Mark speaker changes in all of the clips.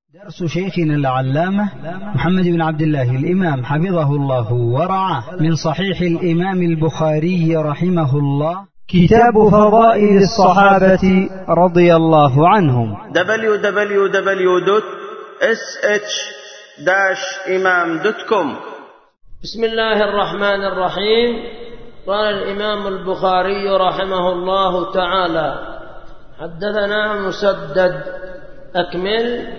Speaker 1: درس شيخنا العلامة محمد بن عبد الله الإمام حفظه الله ورعاه من صحيح الإمام البخاري رحمه الله، كتاب فضائل الصحابة رضي الله عنهم.
Speaker 2: www.sh-imam.com.
Speaker 3: بسم الله الرحمن الرحيم. قال الإمام البخاري رحمه الله تعالى: حدثنا مسدد أكمل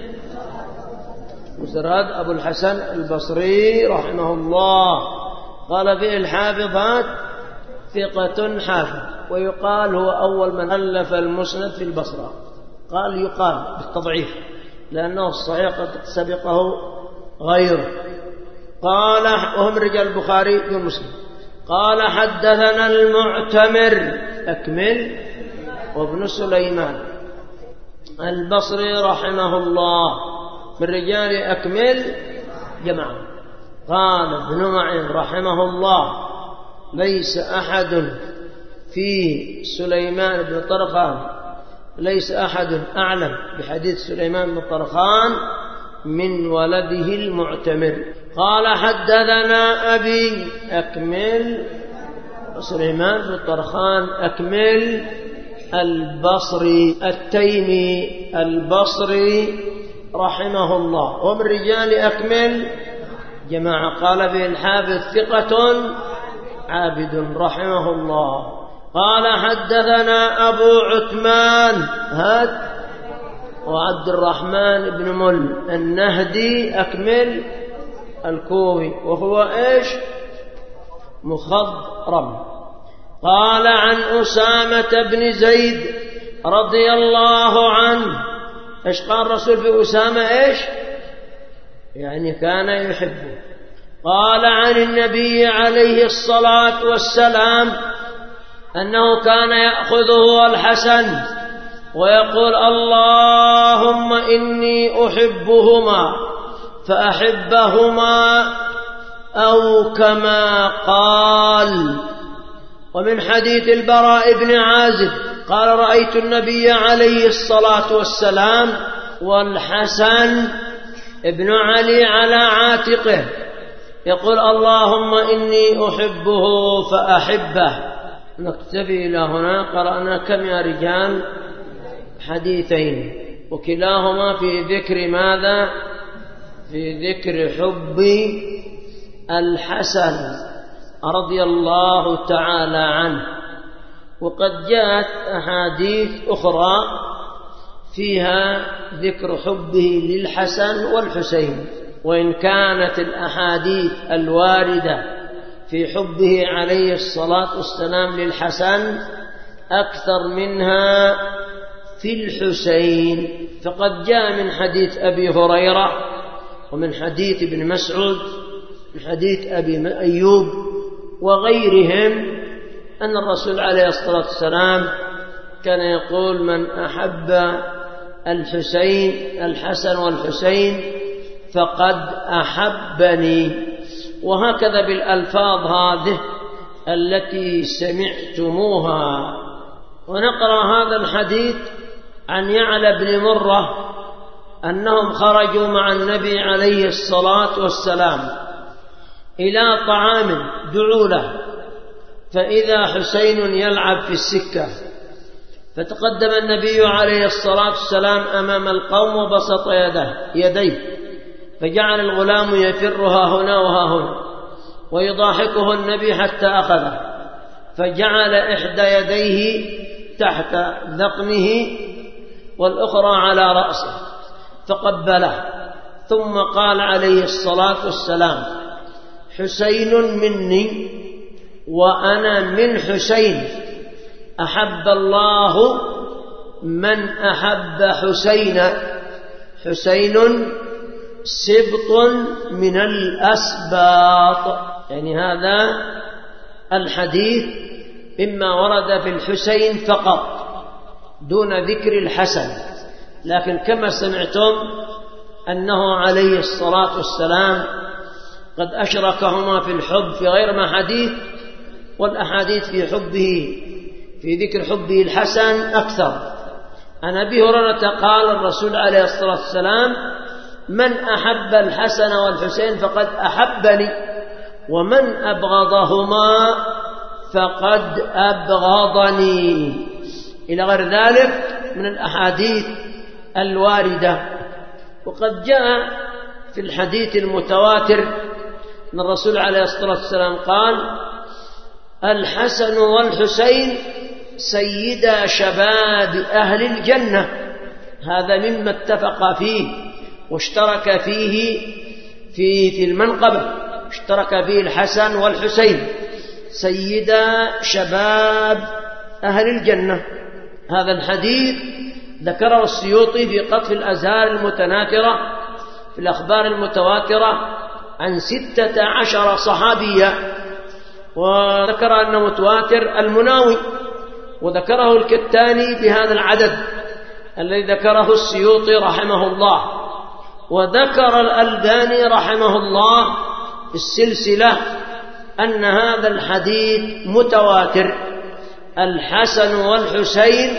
Speaker 3: مسرد أبو الحسن البصري رحمه الله، قال فيه الحافظات ثقة حافظ، ويقال هو أول من ألف المسند في البصرة. يقال بالتضعيف لأنه الصحيح قد سبقه غيره. قال وهم رجال البخاري ومسلم. قال حدثنا المعتمر أكمل وابن سليمان البصري رحمه الله من رجال أكمل جماعة. قال ابن معين رحمه الله: ليس أحد في سليمان بن طرخان، ليس أحد أعلم بحديث سليمان بن طرخان من ولده المعتمر. قال حدثنا أبي أكمل سليمان بن طرخان أكمل البصري التيمي البصري رحمه الله، ومن رجال أكمل جماعة. قال به الحافظ ثقة عابد رحمه الله. قال حدثنا أبو عثمان وعبد الرحمن بن مل النهدي أكمل الكوفي، وهو إيش؟ مخضرم. قال عن أسامة بن زيد رضي الله عنه. إيش قال الرسول في أسامة؟ إيش يعني كان يحبه. قال عن النبي عليه الصلاة والسلام أنه كان يأخذه الحسن ويقول: اللهم إني أحبهما فأحبهما، أو كما قال. ومن حديث البراء بن عازب قال: رأيت النبي عليه الصلاة والسلام والحسن ابن علي على عاتقه يقول: اللهم إني أحبه فأحبه. نكتفي إلى هنا. قرأنا كم يا رجال؟ حديثين، وكلاهما في ذكر ماذا؟ في ذكر حب الحسن رضي الله تعالى عنه. وقد جاءت أحاديث أخرى فيها ذكر حبه للحسن والحسين، وإن كانت الأحاديث الواردة في حبه عليه الصلاة والسلام للحسن أكثر منها في الحسين. فقد جاء من حديث أبي هريرة ومن حديث ابن مسعود من حديث أبي أيوب وغيرهم أن الرسول عليه الصلاة والسلام كان يقول: من أحب الحسن والحسين فقد أحبني. وهكذا بالألفاظ هذه التي سمعتموها. ونقرأ هذا الحديث عن يعلى بن مرة أنهم خرجوا مع النبي عليه الصلاة والسلام إلى طعام دعوا له، فإذا حسين يلعب في السكة، فتقدم النبي عليه الصلاة والسلام أمام القوم وبسط يديه، فجعل الغلام يفرها هنا وها هنا ويضاحكه النبي حتى أخذه، فجعل إحدى يديه تحت ذقنه والأخرى على رأسه فقبله، ثم قال عليه الصلاة والسلام: حسين مني وأنا من حسين، أحب الله من أحب حسينا، حسين سبط من الأسباط. يعني هذا الحديث إما ورد في الحسين فقط دون ذكر الحسن، لكن كما سمعتم أنه عليه الصلاة والسلام قد أشركهما في الحب في غير ما حديث، والأحاديث في حبه في ذكر حبه الحسن أكثر. عن أبي هريرة قال الرسول عليه الصلاة والسلام: من أحب الحسن والحسين فقد أحبني، ومن أبغضهما فقد أبغضني، إلى غير ذلك من الأحاديث الواردة. وقد جاء في الحديث المتواتر أن الرسول عليه الصلاة والسلام قال: الحسن والحسين سيدا شباب أهل الجنة. هذا مما اتفق فيه واشترك فيه في المنقبة، اشترك فيه الحسن والحسين، سيدا شباب أهل الجنة. هذا الحديث ذكره السيوطي في قطف الأزهار المتناثرة في الأخبار المتواترة عن 16 صحابيا، وذكر أنه متواتر المناوي، وذكره الكتاني بهذا العدد الذي ذكره السيوطي رحمه الله، وذكر الألباني رحمه الله في السلسلة أن هذا الحديث متواتر: الحسن والحسين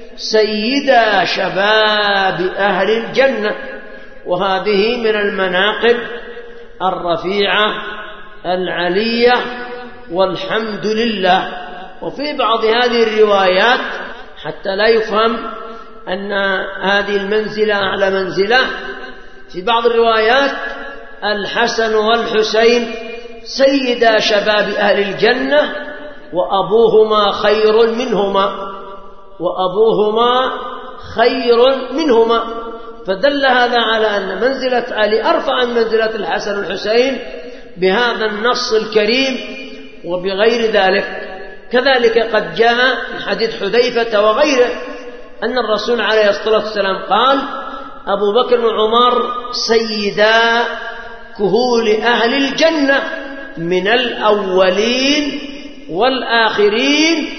Speaker 3: سيدا شباب أهل الجنة. وهذه من المناقب الرفيعة العلية، والحمد لله. وفي بعض هذه الروايات حتى لا يفهم أن هذه المنزلة أعلى منزلة، في بعض الروايات: الحسن والحسين سيدا شباب أهل الجنة وأبوهما خير منهما، وأبوهما خير منهما. فدل هذا على أن منزلة علي أرفع من منزلة الحسن والحسين بهذا النص الكريم وبغير ذلك. كذلك قد جاء من حديث حذيفة وغيره أن الرسول عليه الصلاة والسلام قال: أبو بكر وعمر سيدا كهول أهل الجنة من الأولين والآخرين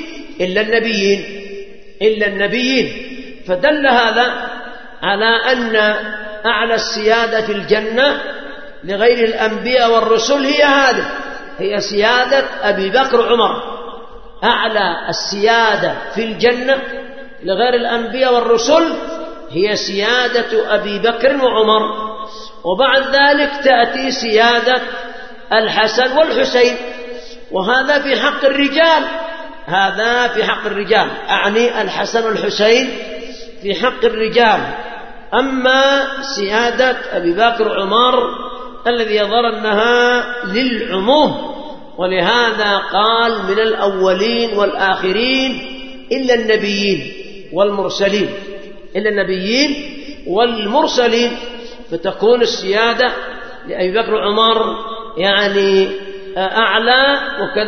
Speaker 3: إلا النبيين. فدل هذا على أن أعلى السيادة في الجنة لغير الأنبياء والرسل هي سيادة أبي بكر وعمر. أعلى السيادة في الجنة لغير الأنبياء والرسل هي سيادة أبي بكر وعمر، وبعد ذلك تأتي سيادة الحسن والحسين. وهذا في حق الرجال، هذا في حق الرجال، أعني الحسن والحسين في حق الرجال. أما سيادة أبي بكر وعمر الذي يظهر أنها للعموم، ولهذا قال من الأولين والآخرين إلا النبيين والمرسلين، فتكون السيادة لأبي بكر وعمر يعني أعلى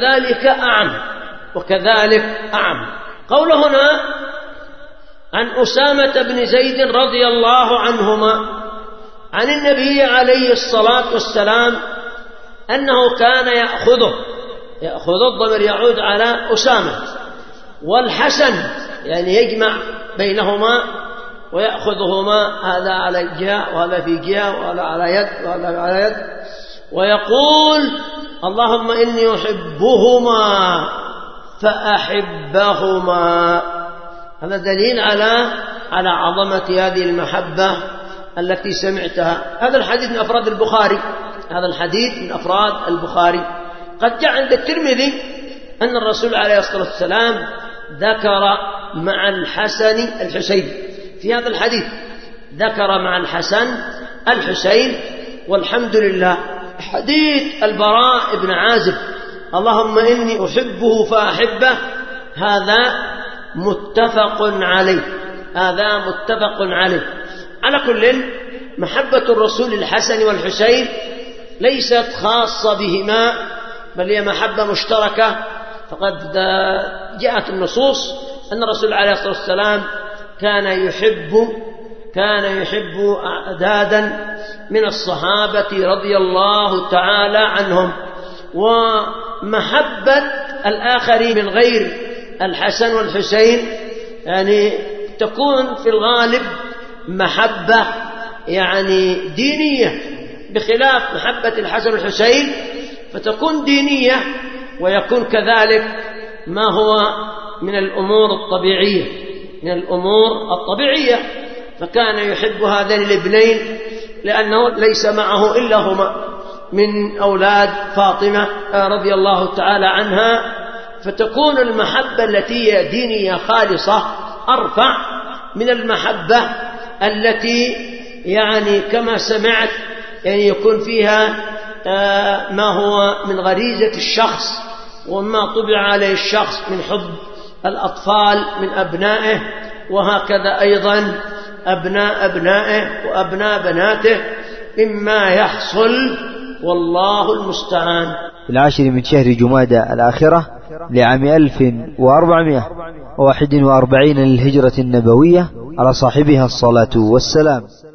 Speaker 3: وكذلك أعم. قوله هنا عن أسامة بن زيد رضي الله عنهما عن النبي عليه الصلاة والسلام أنه كان يأخذ الضمير يعود على أسامة، والحسن يعني يجمع بينهما ويأخذهما، هذا على جهة وهذا في جهة وهذا على يد وهذا على يد، ويقول: اللهم إني أحبهما فأحبهما. هذا دليل على عظمة هذه المحبة التي سمعتها. هذا الحديث من أفراد البخاري. قد جاء عند الترمذي أن الرسول عليه الصلاة والسلام ذكر مع الحسن الحسين. في هذا الحديث ذكر مع الحسن الحسين، والحمد لله. حديث البراء بن عازب: اللهم إني أحبه فأحبه، هذا متفق عليه. على كل، محبة الرسول الحسن والحسين ليست خاصة بهما، بل هي محبة مشتركة. فقد جاءت النصوص أن الرسول عليه الصلاة والسلام كان يحب أعدادا من الصحابة رضي الله تعالى عنهم. ومحبة الآخرين من غير الحسن والحسين يعني تكون في الغالب محبة يعني دينية، بخلاف محبة الحسن والحسين فتكون دينية، ويكون كذلك ما هو من الأمور الطبيعية. فكان يحب هذين الابنين لأنه ليس معه إلا هما من أولاد فاطمة رضي الله تعالى عنها، فتكون المحبة التي هي دينية خالصة أرفع من المحبة التي يعني كما سمعت يعني يكون فيها ما هو من غريزة الشخص وما طبع عليه الشخص من حب الأطفال من أبنائه، وهكذا أيضا أبناء أبنائه وأبناء بناته مما يحصل، والله المستعان.
Speaker 4: في 10 من شهر جمادى الآخرة لعام 1441 للهجرة النبوية على صاحبها الصلاة والسلام.